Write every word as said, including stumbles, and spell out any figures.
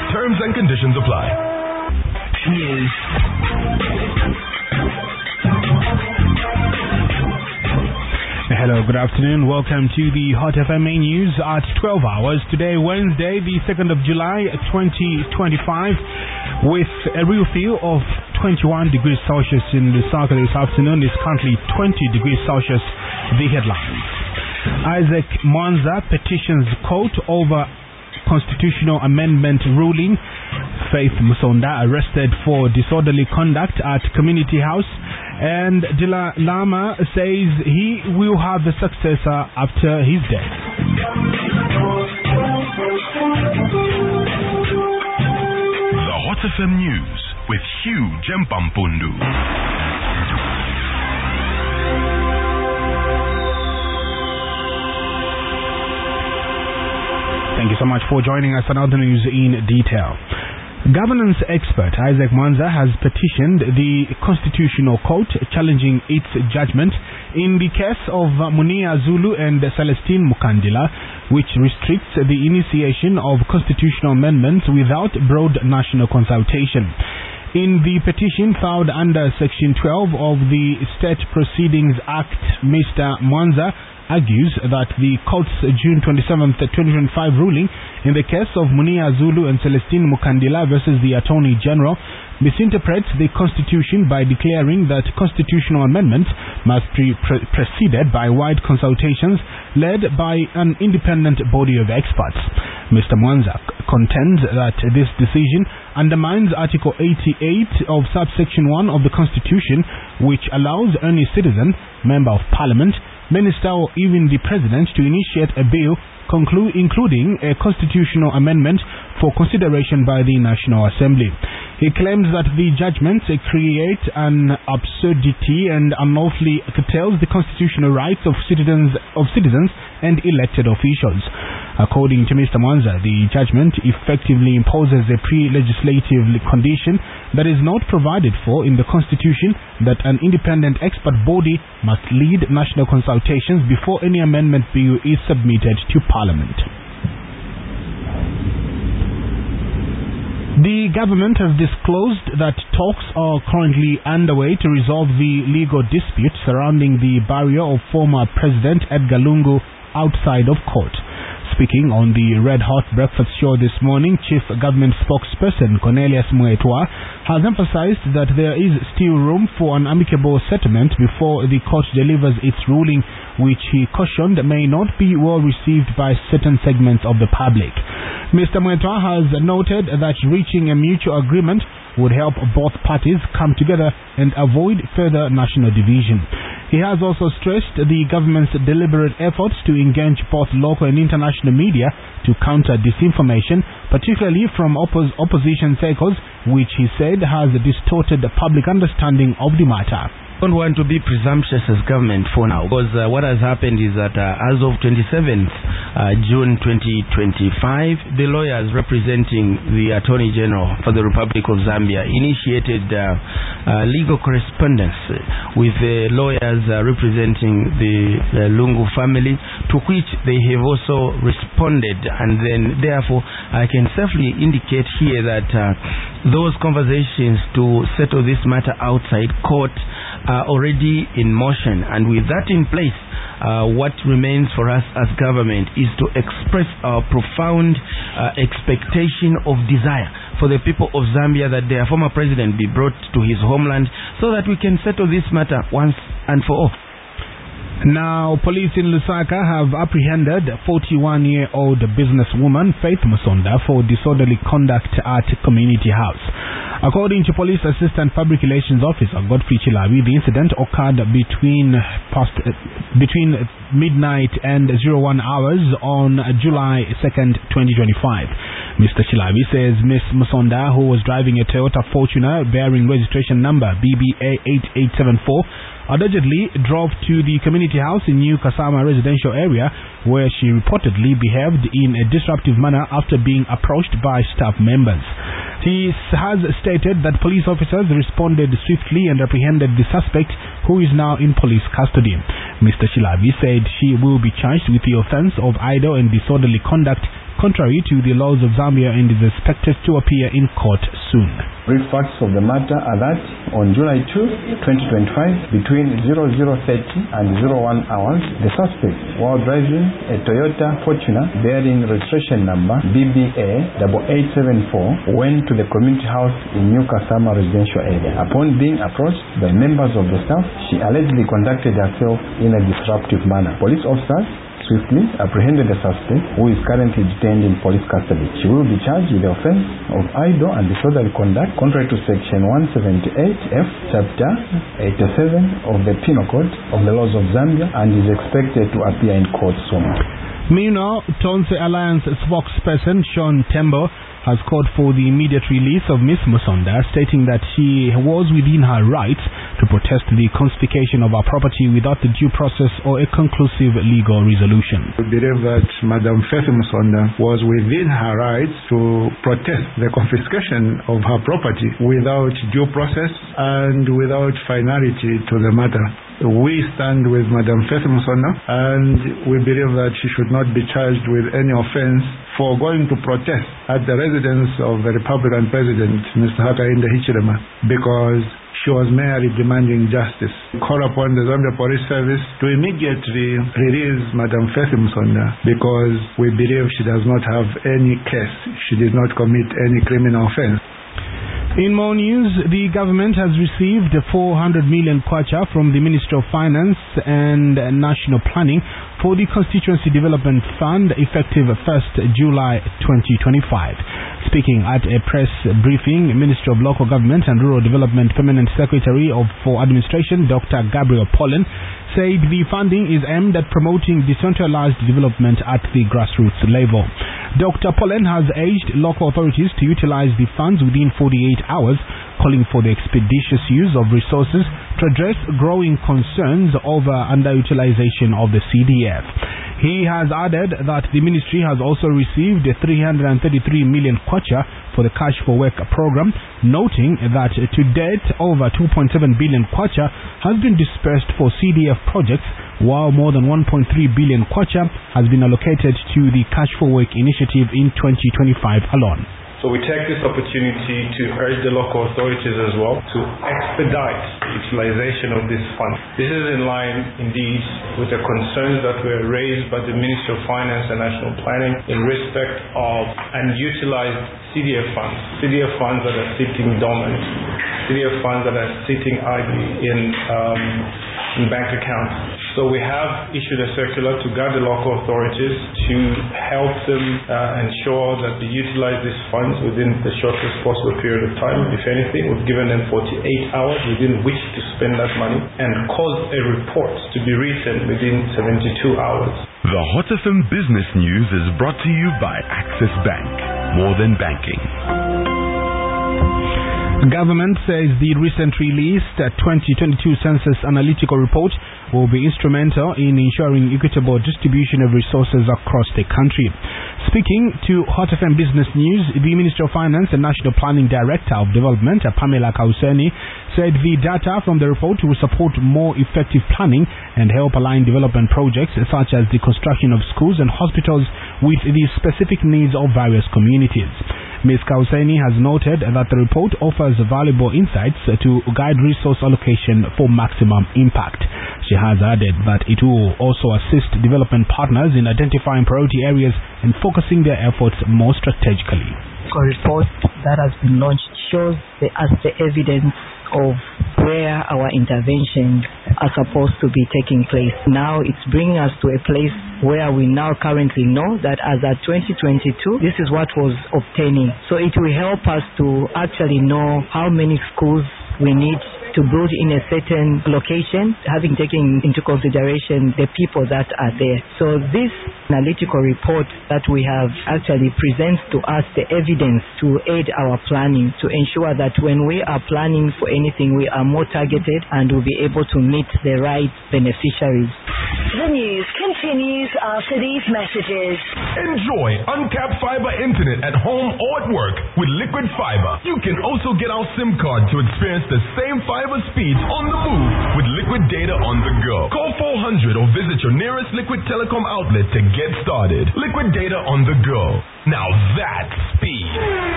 Terms and conditions apply. News. Hello, good afternoon. Welcome to the Hot F M A News at twelve hours. Today, Wednesday, the second of July, twenty twenty-five, with a real feel of twenty-one degrees Celsius in Lusaka this afternoon. It's currently twenty degrees Celsius. The headlines. Isaac Mwanza petitions court over constitutional amendment ruling. Faith Musonda arrested for disorderly conduct at Community House. And Dila Lama says he will have a successor after his death. The Hot F M News with Hugh Jempampundu. Thank you so much for joining us on Other News in Detail. Governance expert Isaac Mwanza has petitioned the Constitutional Court challenging its judgment in the case of Munia Zulu and Celestine Mukandila, which restricts the initiation of constitutional amendments without broad national consultation. In the petition filed under Section twelve of the State Proceedings Act, Mister Mwanza argues that the court's June twenty-seventh, twenty twenty-five ruling in the case of Munia Zulu and Celestine Mukandila versus the Attorney General misinterprets the Constitution by declaring that constitutional amendments must be pre- preceded by wide consultations led by an independent body of experts. Mister Mwanza contends that this decision undermines Article eighty-eight of subsection one of the Constitution, which allows any citizen, member of parliament, minister or even the president to initiate a bill conclu- including a constitutional amendment for consideration by the National Assembly. He claims that the judgments create an absurdity and unlawfully curtails the constitutional rights of citizens of citizens and elected officials. According to Mister Mwanza, the judgment effectively imposes a pre-legislative condition that is not provided for in the Constitution, that an independent expert body must lead national consultations before any amendment bill is submitted to Parliament. The government has disclosed that talks are currently underway to resolve the legal dispute surrounding the burial of former President Edgar Lungu outside of court. Speaking on the Red Hot Breakfast Show this morning, Chief Government Spokesperson Cornelius Muetwa has emphasized that there is still room for an amicable settlement before the court delivers its ruling, which he cautioned may not be well received by certain segments of the public. Mister Muetwa has noted that reaching a mutual agreement would help both parties come together and avoid further national division. He has also stressed the government's deliberate efforts to engage both local and international media to counter disinformation, particularly from oppos- opposition circles, which he said has distorted the public understanding of the matter. I don't want to be presumptuous as government for now, because uh, what has happened is that uh, as of twenty-seventh uh, June twenty twenty-five, the lawyers representing the Attorney General for the Republic of Zambia initiated uh, uh, legal correspondence with the lawyers uh, representing the uh, Lungu family, to which they have also responded, and then therefore I can safely indicate here that uh, those conversations to settle this matter outside court are already in motion, and with that in place, uh, what remains for us as government is to express our profound uh, expectation of desire for the people of Zambia that their former president be brought to his homeland, so that we can settle this matter once and for all. Now, police in Lusaka have apprehended forty-one-year-old businesswoman Faith Musonda for disorderly conduct at Community House. According to Police Assistant Public Relations Officer Godfrey Chilabi, the incident occurred between past, uh, between midnight and zero one hours on July second, twenty twenty-five. Mister Chilabi says Miss Musonda, who was driving a Toyota Fortuner bearing registration number B B A eight eight seven four, allegedly drove to the Community House in New Kasama residential area, where she reportedly behaved in a disruptive manner after being approached by staff members. He has stated that police officers responded swiftly and apprehended the suspect, who is now in police custody. Mister Chilabi said she will be charged with the offense of idle and disorderly conduct contrary to the laws of Zambia and is expected to appear in court soon. Brief facts of the matter are that on July second, twenty twenty-five, between zero zero thirty and zero one hours, the suspect, while driving a Toyota Fortuner bearing registration number B B A eight eight seven four, went to the community house in New Kasama residential area. Upon being approached by members of the staff, she allegedly conducted herself in a disruptive manner. Police officers swiftly apprehended the suspect, who is currently detained in police custody. She will be charged with the offense of idle and disorderly conduct contrary to section one seventy-eight F chapter eighty-seven of the Penal Code of the laws of Zambia and is expected to appear in court soon. Meanwhile, Tonse Alliance spokesperson Sean Tembo has called for the immediate release of Miss Musonda, stating that she was within her rights to protest the confiscation of her property without the due process or a conclusive legal resolution. We believe that Madam Faith Musonda was within her rights to protest the confiscation of her property without due process and without finality to the matter. We stand with Madam Faith Musonda, and we believe that she should not be charged with any offense for going to protest at the residence of the Republican President, Mister Hakainde Hichilema, because she was merely demanding justice. Call upon the Zambia Police Service to immediately release Madam Faith Musonda, because we believe she does not have any case. She did not commit any criminal offense. In more news, the government has received four hundred million kwacha from the Ministry of Finance and National Planning for the Constituency Development Fund effective first July twenty twenty-five. Speaking at a press briefing, Ministry of Local Government and Rural Development Permanent Secretary of for Administration, Doctor Gabriel Pollen, said the funding is aimed at promoting decentralized development at the grassroots level. Doctor Pollen has urged local authorities to utilize the funds within forty-eight hours, calling for the expeditious use of resources to address growing concerns over underutilization of the C D F. He has added that the ministry has also received three hundred thirty-three million kwacha for the Cash for Work program, noting that to date over two point seven billion kwacha has been dispersed for C D F projects, while more than one point three billion kwacha has been allocated to the Cash for Work initiative in twenty twenty-five alone. So we take this opportunity to urge the local authorities as well to expedite the utilization of this fund. This is in line, indeed, with the concerns that were raised by the Ministry of Finance and National Planning in respect of unutilized C D F funds, C D F funds that are sitting dormant, C D F funds that are sitting idly in, um, in bank accounts. So we have issued a circular to guide the local authorities to help them uh, ensure that they utilize these funds within the shortest possible period of time. If anything, we've given them forty-eight hours within which to spend that money and cause a report to be written within seventy-two hours. The Hot F M Business News is brought to you by Access Bank. More than banking. Government says the recent released twenty twenty-two Census Analytical Report will be instrumental in ensuring equitable distribution of resources across the country. Speaking to Hot F M Business News, the Minister of Finance and National Planning Director of Development, Pamela Kauseni, said the data from the report will support more effective planning and help align development projects such as the construction of schools and hospitals with the specific needs of various communities. Miz Kauseni has noted that the report offers valuable insights to guide resource allocation for maximum impact. She has added that it will also assist development partners in identifying priority areas and focusing their efforts more strategically. A report that has been launched shows the, us the evidence of where our interventions are supposed to be taking place. Now it's bringing us to a place where we now currently know that as at twenty twenty-two, this is what was obtaining. So it will help us to actually know how many schools we need to build in a certain location, having taken into consideration the people that are there. So this analytical report that we have actually presents to us the evidence to aid our planning, to ensure that when we are planning for anything, we are more targeted and will be able to meet the right beneficiaries. The news continues after these messages. Enjoy uncapped fiber internet at home or at work with Liquid Fiber. You can also get our SIM card to experience the same fiber subscriber speeds on the move with Liquid Data on the go. Call four hundred or visit your nearest Liquid Telecom outlet to get started. Liquid Data on the go. Now that's speed.